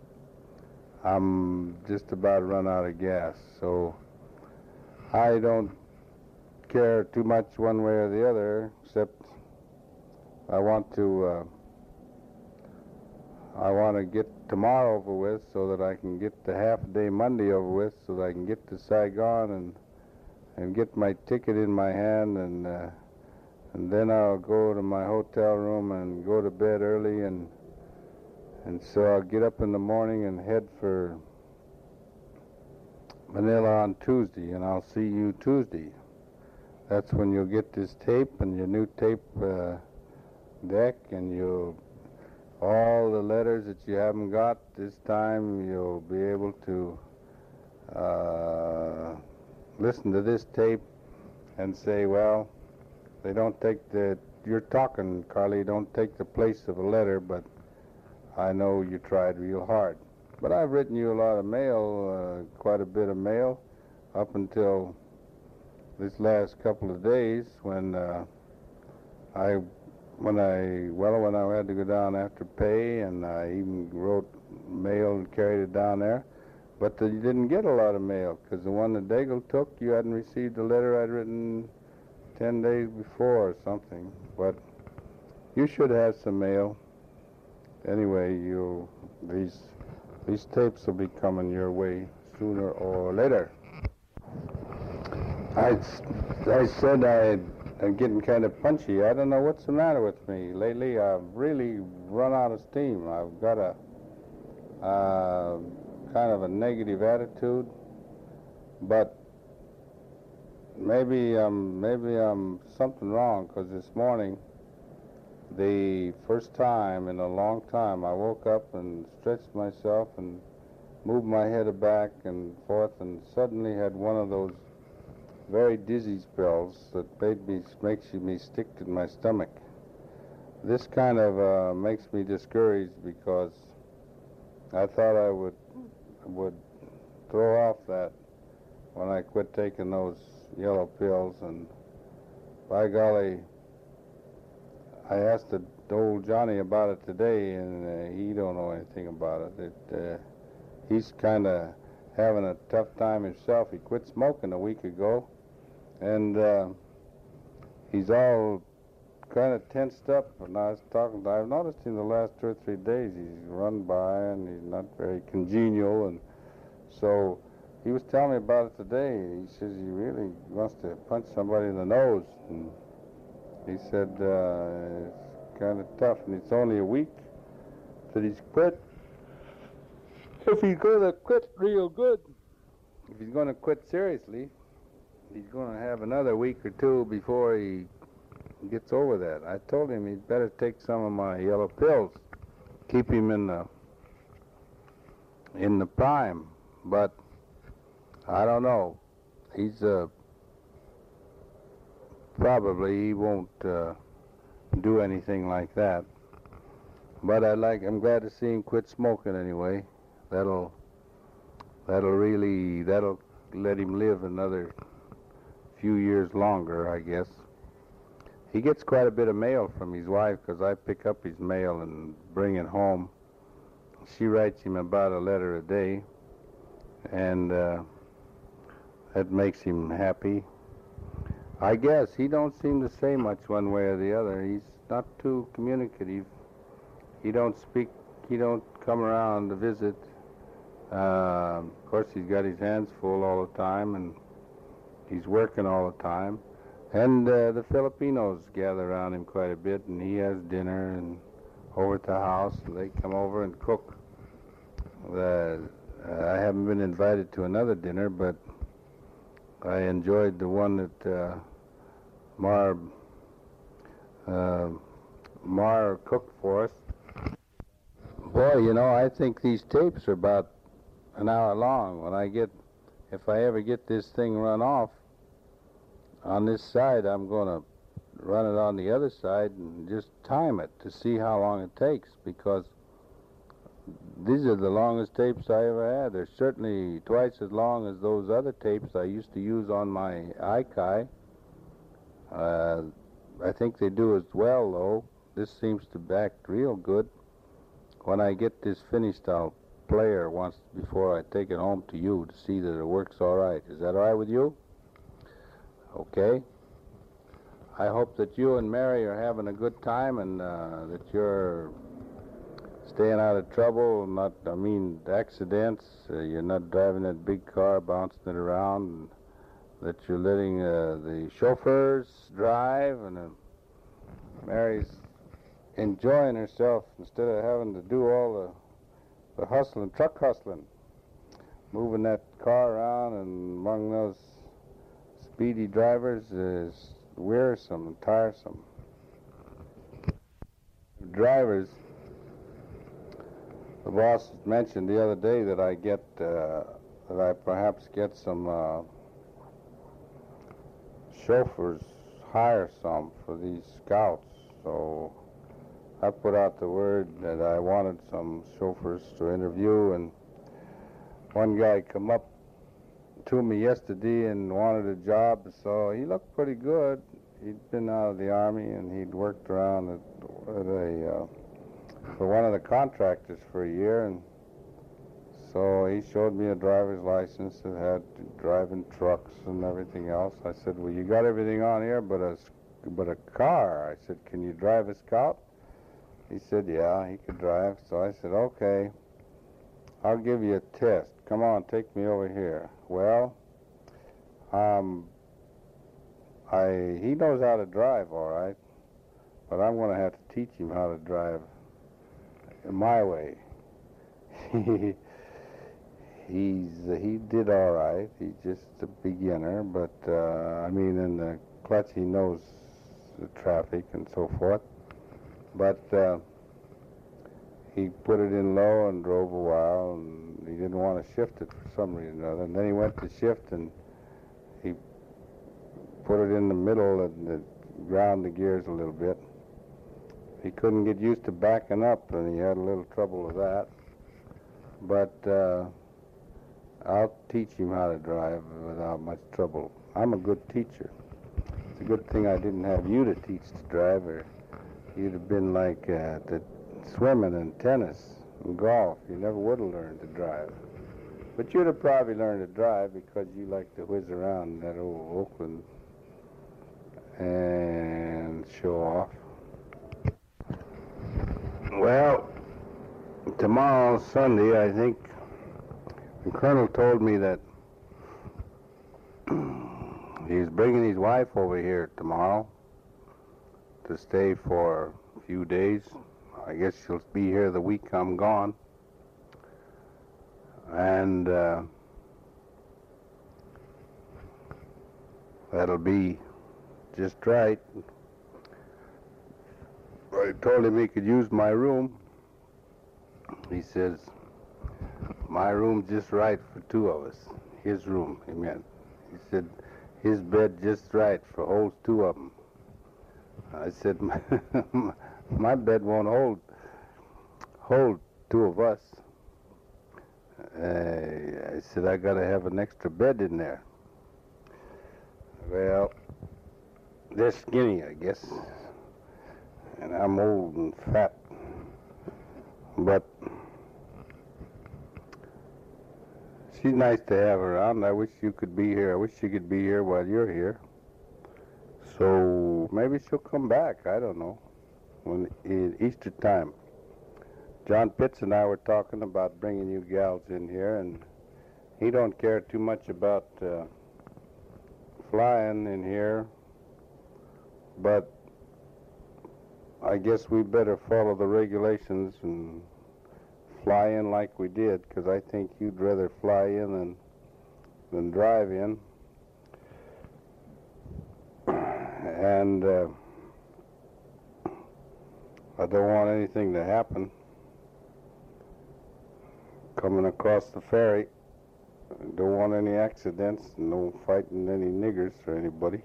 Speaker 1: I'm just about run out of gas, so I don't care too much one way or the other, except I want to uh, I want to get tomorrow over with so that I can get the half-day Monday over with, so that I can get to Saigon and and get my ticket in my hand, and uh, and then I'll go to my hotel room and go to bed early, and and so I'll get up in the morning and head for Manila on Tuesday, and I'll see you Tuesday. That's when you'll get this tape and your new tape uh, deck, and you'll all the letters that you haven't got this time, you'll be able to uh, listen to this tape and say, well, they don't take the, you're talking, Carly, don't take the place of a letter, but I know you tried real hard. But I've written you a lot of mail, uh, quite a bit of mail, up until this last couple of days when uh, I When I, well, when I had to go down after pay, and I even wrote mail and carried it down there. But the, you didn't get a lot of mail, because the one that Daigle took, you hadn't received the letter I'd written ten days before or something. But you should have some mail. Anyway, you these these tapes will be coming your way sooner or later. I, I said I'd I'm getting kind of punchy. I don't know what's the matter with me. Lately, I've really run out of steam. I've got a uh, kind of a negative attitude, but maybe I'm, maybe I'm something wrong, because this morning, the first time in a long time, I woke up and stretched myself and moved my head back and forth, and suddenly had one of those very dizzy spells that made me, makes me stick in my stomach. This kind of uh, makes me discouraged, because I thought I would would throw off that when I quit taking those yellow pills, and by golly, I asked the old Johnny about it today, and uh, he don't know anything about it. It uh, he's kind of having a tough time himself. He quit smoking a week ago, and uh, he's all kind of tensed up. And I was talking to, I've noticed in the last two or three days he's run by and he's not very congenial, and so he was telling me about it today. He says he really wants to punch somebody in the nose, and he said uh, it's kind of tough, and it's only a week that he's quit. If he's going to quit real good, if he's going to quit seriously, he's going to have another week or two before he gets over that. I told him he'd better take some of my yellow pills, keep him in the in the prime. But I don't know. He's uh, probably he won't uh, do anything like that. But I like. I'm glad to see him quit smoking anyway. That'll that'll really that'll let him live another few years longer, I guess. He gets quite a bit of mail from his wife because I pick up his mail and bring it home. She writes him about a letter a day, and uh, that makes him happy. I guess he don't seem to say much one way or the other. He's not too communicative. He don't speak. He don't come around to visit. Uh, of course, he's got his hands full all the time, and he's working all the time. And uh, the Filipinos gather around him quite a bit, and he has dinner and over at the house. They come over and cook. The, uh, I haven't been invited to another dinner, but I enjoyed the one that uh, Mar uh, Mar cooked for us. Boy, you know, I think these tapes are about an hour long. When I get, if I ever get this thing run off on this side, I'm going to run it on the other side and just time it to see how long it takes, because these are the longest tapes I ever had. They're certainly twice as long as those other tapes I used to use on my iCai. Uh, I think they do as well, though. This seems to act real good. When I get this finished, I'll play her once before I take it home to you to see that it works all right. Is that all right with you? Okay. I hope that you and Mary are having a good time, and uh, that you're staying out of trouble, not, I mean, accidents. Uh, you're not driving that big car, bouncing it around, and that you're letting uh, the chauffeurs drive, and uh, Mary's enjoying herself instead of having to do all the, the hustling, truck hustling, moving that car around, and among those speedy drivers is wearisome and tiresome. Drivers, the boss mentioned the other day that I get, uh, that I perhaps get some uh, chauffeurs, hire some for these scouts. So I put out the word that I wanted some chauffeurs to interview, and one guy come up to me yesterday and wanted a job, so he looked pretty good. He'd been out of the Army, and he'd worked around at, at a, uh, for one of the contractors for a year, and so he showed me a driver's license that had driving trucks and everything else. I said, well, you got everything on here but a, but a car. I said, can you drive a Scout? He said, yeah, he could drive. So I said, okay, I'll give you a test. Come on, take me over here. Well, um, I he knows how to drive, all right, but I'm going to have to teach him how to drive my way. He's uh, he did all right. He's just a beginner, but uh, I mean, in the clutch, he knows the traffic and so forth. But uh, he put it in low and drove a while, and he didn't want to shift it for some reason or other. And then he went to shift, and he put it in the middle and it ground the gears a little bit. He couldn't get used to backing up, and he had a little trouble with that. But uh, I'll teach him how to drive without much trouble. I'm a good teacher. It's a good thing I didn't have you to teach to drive, or you'd have been like uh, the swimming and tennis and golf. You never would have learned to drive. But you'd have probably learned to drive because you like to whiz around in that old Oakland and show off. Well, tomorrow, Sunday, I think, the colonel told me that he's bringing his wife over here tomorrow to stay for a few days. I guess she'll be here the week I'm gone. And uh, that'll be just right. I told him he could use my room. He says, my room's just right for two of us. His room, he meant. He said, his bed just right for holds two of them. I said, my, my bed won't hold hold two of us. Uh, I said, I got to have an extra bed in there. Well, they're skinny, I guess. And I'm old and fat. But she's nice to have around. I wish you could be here. I wish you could be here while you're here. So maybe she'll come back. I don't know. When in Easter time. John Pitts and I were talking about bringing you gals in here, and he don't care too much about uh, flying in here, but I guess we better follow the regulations and fly in like we did, because I think you'd rather fly in than, than drive in. And uh, I don't want anything to happen coming across the ferry. I don't want any accidents, no fighting any niggers or anybody.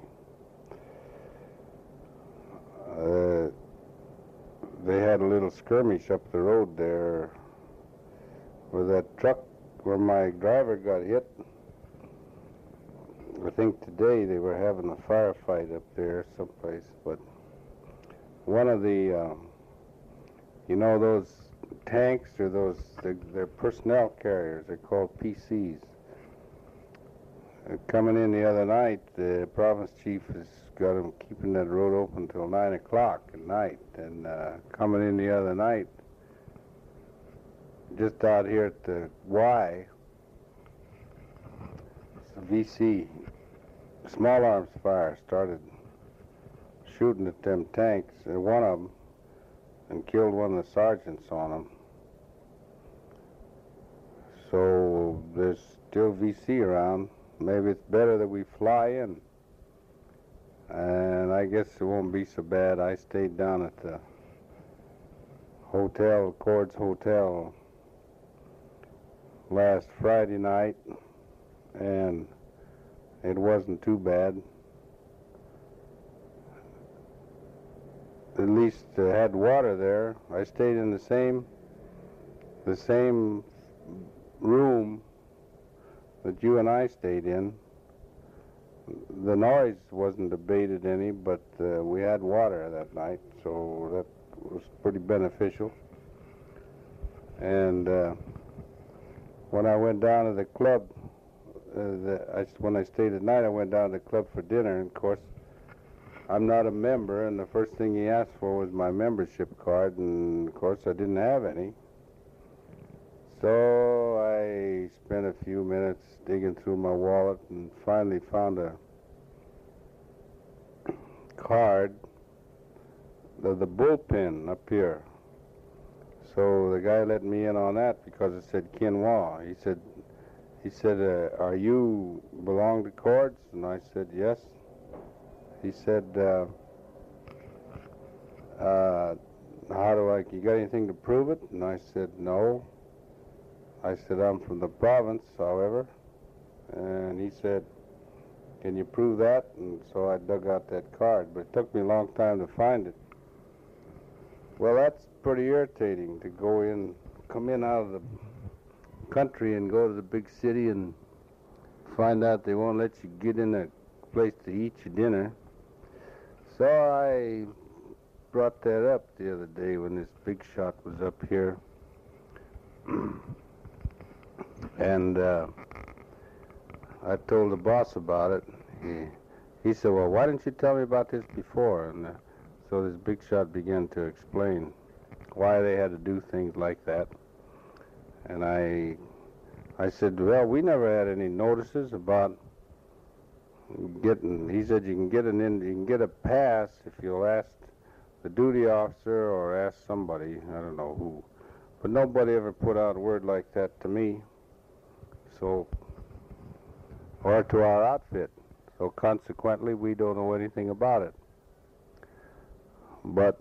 Speaker 1: Uh, they had a little skirmish up the road there where that truck where my driver got hit. I think today they were having a firefight up there someplace, but one of the, um, you know, those tanks or those, they're, they're personnel carriers, they're called P Cs. Uh, coming in the other night, the province chief has got them keeping that road open till nine o'clock at night, and uh, coming in the other night, just out here at the Y, V C, small arms fire started shooting at them tanks, and one of them, and killed one of the sergeants on them. So there's still V C around. Maybe it's better that we fly in. And I guess it won't be so bad. I stayed down at the hotel, Accords Hotel, last Friday night, and it wasn't too bad. At least uh, had water there. I stayed in the same, the same room that you and I stayed in. The noise wasn't abated any, but uh, we had water that night, so that was pretty beneficial. And uh, when I went down to the club, uh, the, I, when I stayed at night, I went down to the club for dinner, and of course, I'm not a member, and the first thing he asked for was my membership card, and of course I didn't have any. So I spent a few minutes digging through my wallet and finally found a card, the, the bullpen up here. So the guy let me in on that because it said Quinoa. He said, he said, uh, are you belong to Cords? And I said, yes. He said, uh, uh, how do I, you got anything to prove it? And I said, no. I said, I'm from the province, however. And he said, can you prove that? And so I dug out that card, but it took me a long time to find it. Well, that's pretty irritating to go in, come in out of the country and go to the big city and find out they won't let you get in a place to eat your dinner. So I brought that up the other day when this big shot was up here. And uh, I told the boss about it. He, he said, well, why didn't you tell me about this before? And uh, so this big shot began to explain why they had to do things like that. And I, I said, well, we never had any notices about getting, he said you can get an in, you can get a pass if you'll ask the duty officer or ask somebody, I don't know who. But nobody ever put out a word like that to me. So, or to our outfit. So consequently, we don't know anything about it. But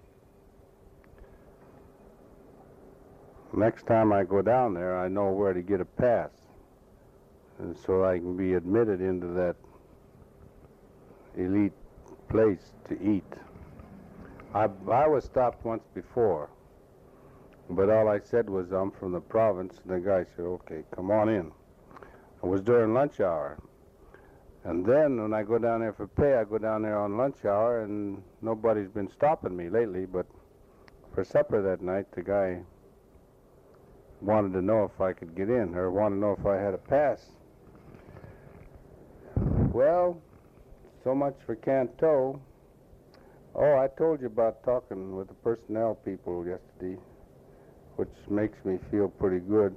Speaker 1: next time I go down there, I know where to get a pass. And so I can be admitted into that elite place to eat. I, I was stopped once before, but all I said was I'm from the province, and the guy said, okay, come on in. It was during lunch hour. And then when I go down there for pay, I go down there on lunch hour, and nobody's been stopping me lately, but for supper that night, the guy wanted to know if I could get in, or wanted to know if I had a pass. Well, so much for Canto. Oh, I told you about talking with the personnel people yesterday, which makes me feel pretty good.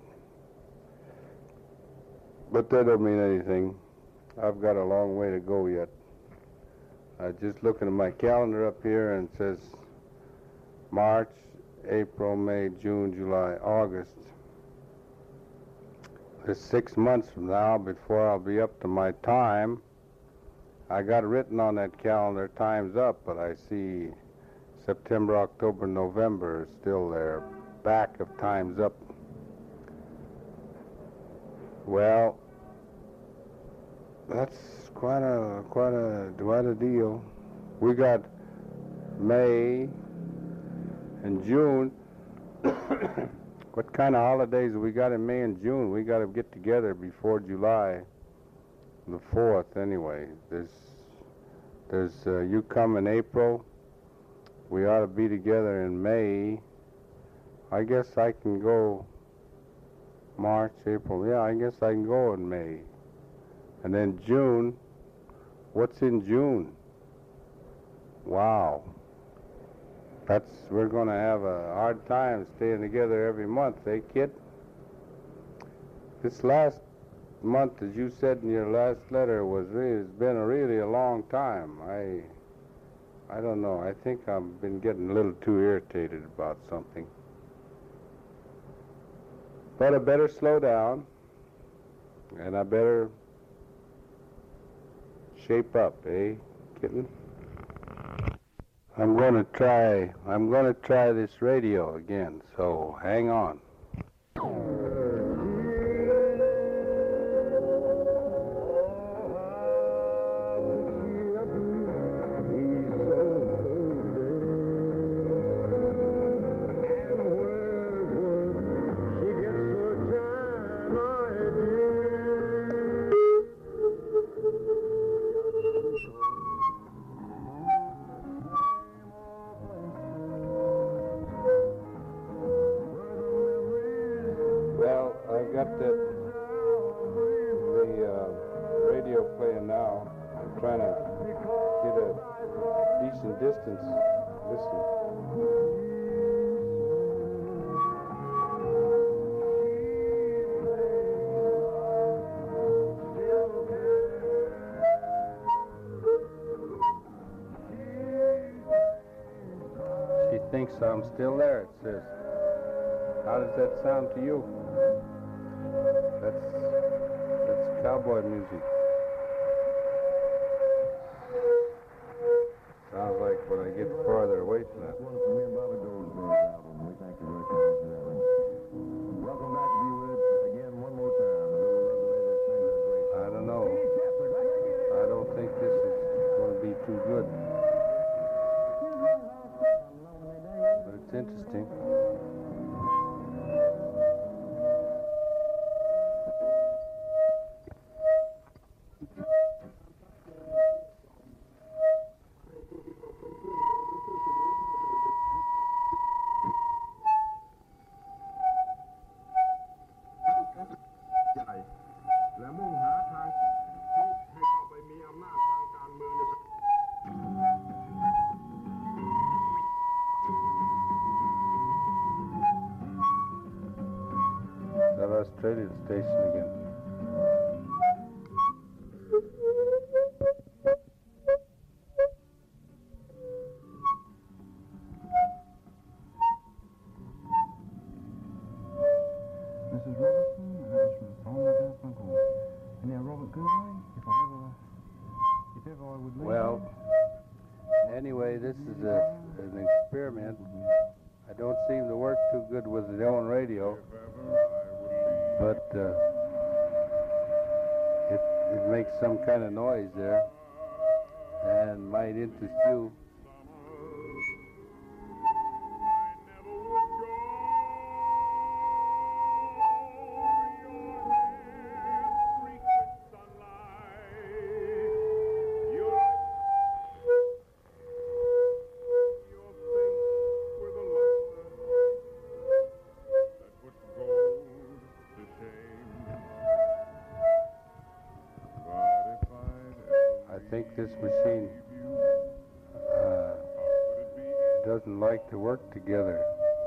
Speaker 1: But that don't mean anything. I've got a long way to go yet. I just looking at my calendar up here and it says March, April, May, June, July, August. There's six months from now before I'll be up to my time. I got written on that calendar, time's up, but I see September, October, November is still there, back of time's up. Well, that's quite a, quite a, quite a deal. We got May and June. What kind of holidays have we got in May and June? We got to get together before July the fourth anyway. There's, there's, uh, you come in April. We ought to be together in May. I guess I can go March, April. Yeah, I guess I can go in May. And then June. What's in June? Wow. That's, we're going to have a hard time staying together every month, eh, kid? This last month, as you said in your last letter, was really, it's been a really a long time. I, I don't know. I think I've been getting a little too irritated about something. But I better slow down, and I better shape up, eh, kitten? I'm going to try, I'm going to try this radio again, so hang on. Got that, the uh, radio playing now. I'm trying to get a decent distance. Listen. She thinks I'm still there, it says. How does that sound to you? That's, that's cowboy music. Sounds like when I get farther away from that.
Speaker 3: One from me and Bobby Goldsberry's album. We thank you very much for that one. Welcome back to you with again one more time.
Speaker 1: I don't know. I don't think this is going to be too good. But it's interesting. Australia station again.
Speaker 3: Missus Robertson, that was from Solomon Garfunkel. And now Robert Goodway, if I ever, if ever I would leave
Speaker 1: Well,
Speaker 3: you,
Speaker 1: anyway, this is a, an experiment. I don't seem to work too good with the own radio, but uh, it, it makes some kind of noise there and might interest you. I think this machine uh, doesn't like to work together.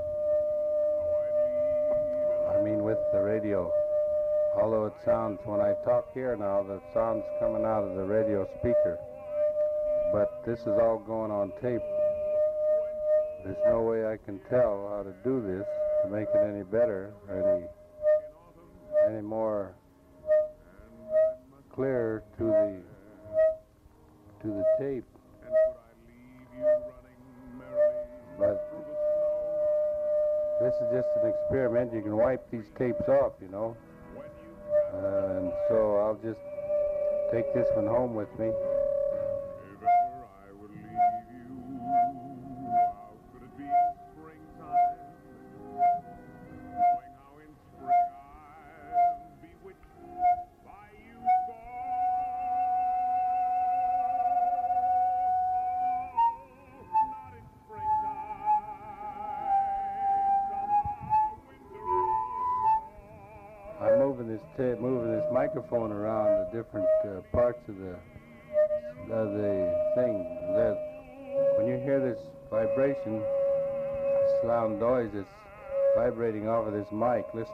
Speaker 1: I mean with the radio. Although it sounds, when I talk here now, the sound's coming out of the radio speaker. But this is all going on tape. There's no way I can tell how to do this to make it any better, any, any more clear to the to the tape. But this is just an experiment. You can wipe these tapes off, you know. Uh, and so I'll just take this one home with me. I'm moving this tape, moving this microphone around the different uh, parts of the of the thing. That when you hear this vibration, this loud noise, it's vibrating off of this mic. Listen.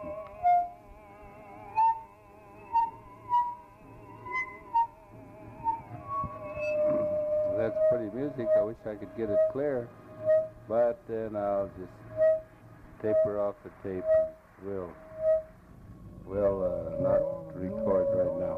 Speaker 1: That's pretty music. I wish I could get it clear, but then I'll just taper off the tape. And we'll. We'll uh, not record right now.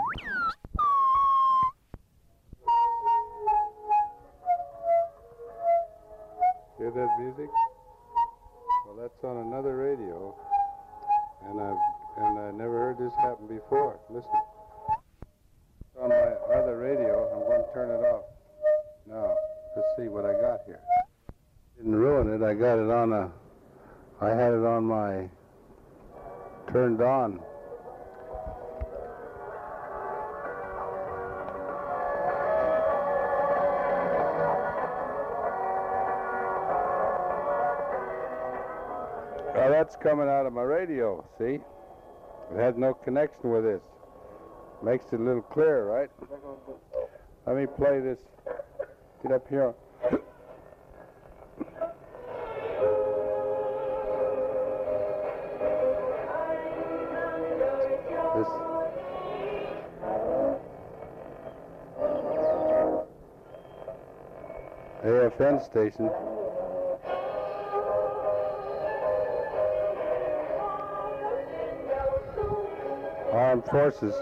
Speaker 1: Hear that music? Well, that's on another radio, and I've and I never heard this happen before. Listen. On my other radio, I'm going to turn it off. Now, let's see what I got here. Didn't ruin it. I got it on a. I had it on my. Turned on. Now that's coming out of my radio, see? It has no connection with this. Makes it a little clearer, right? Let me play this. Get up here. This A F N station. Armed Forces.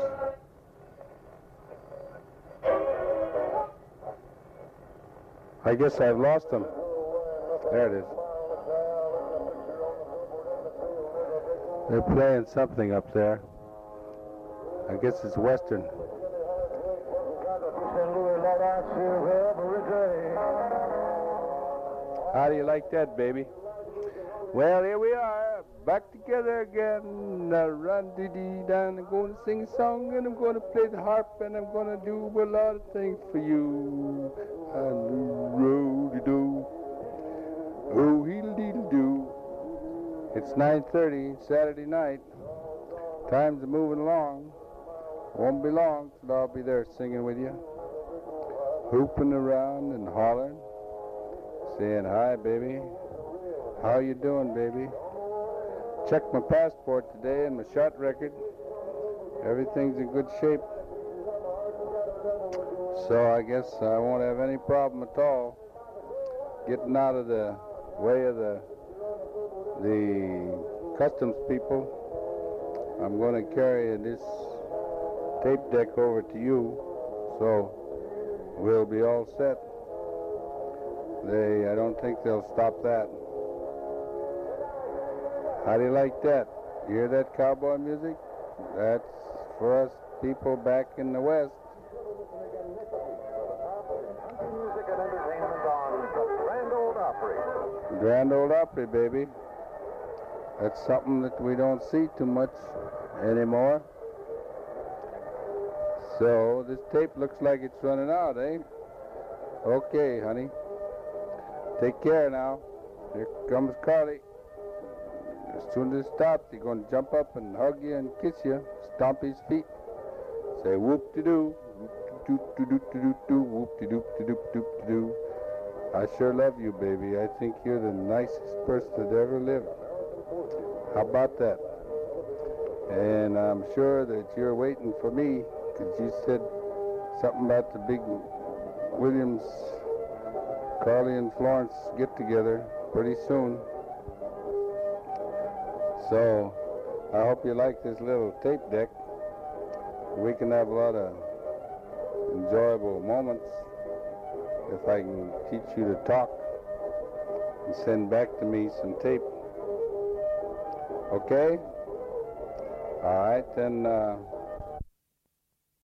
Speaker 1: I guess I've lost them. There it is. They're playing something up there. I guess it's Western. How do you like that, baby? Well, here we are, back together again. Uh, run dee dee down. I'm going to sing a song, and I'm going to play the harp, and I'm going to do a lot of things for you. Road-a-doo, oh, heedle-deedle-doo. It's nine thirty, Saturday night. Time's moving along. Won't be long till I'll be there singing with you, hooping around and hollering, saying hi, baby. How you doing, baby? checked my passport today and my shot record. Everything's in good shape. So I guess I won't have any problem at all getting out of the way of the the customs people. I'm going to carry this tape deck over to you, so we'll be all set. They, I don't think they'll stop that. How do you like that? You hear that cowboy music? That's for us people back in the West.
Speaker 4: Music and entertainment on the Grand Ole Opry.
Speaker 1: Grand Ole Opry, baby. That's something that we don't see too much anymore. So this tape looks like it's running out, eh? Okay, honey. Take care now. Here comes Carly. As soon as it stops, he's going to jump up and hug you and kiss you, stomp his feet, say whoop-de-doo, whoop-de-doo-doo-doo-doo, whoop-de-doop-de-doop-de-doop-de-doo. I sure love you, baby. I think you're the nicest person that ever lived. How about that? And I'm sure that you're waiting for me, because you said something about the big Williams, Carly and Florence get-together pretty soon. So I hope you like this little tape deck. We can have a lot of enjoyable moments if I can teach you to talk and send back to me some tape. Okay? All right, then uh,